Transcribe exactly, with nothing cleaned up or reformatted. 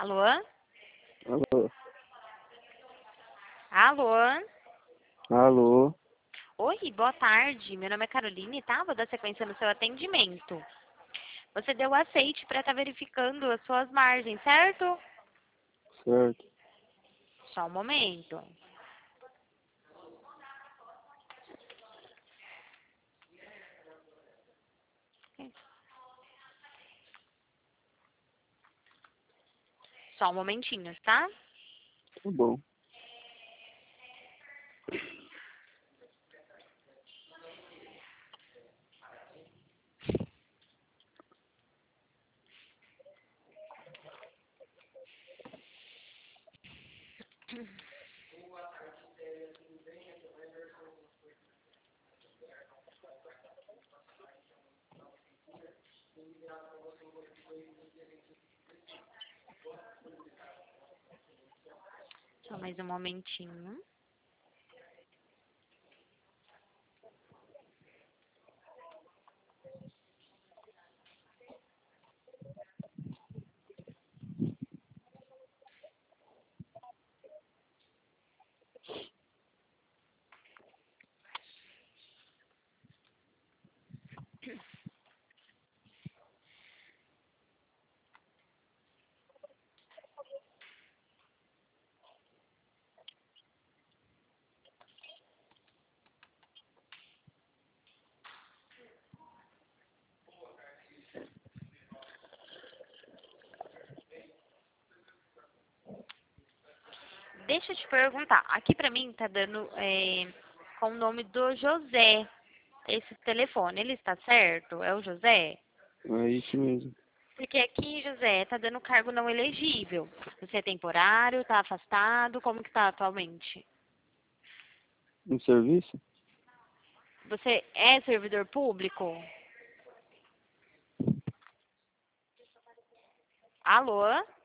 Alô? Alô? Alô? Alô? Oi, boa tarde. Meu nome é Caroline, tá? Vou dar sequência no seu atendimento. Você deu aceite para estar verificando as suas margens, certo? Certo. Só um momento. Só um momentinho, tá? Tá bom. Só mais um momentinho. Deixa eu te perguntar. Aqui pra mim tá dando é, com o nome do José esse telefone. Ele está certo? É o José? É isso mesmo. Porque aqui, José, tá dando cargo não elegível. Você é temporário, tá afastado? Como que tá atualmente? No serviço? Você é servidor público? Alô?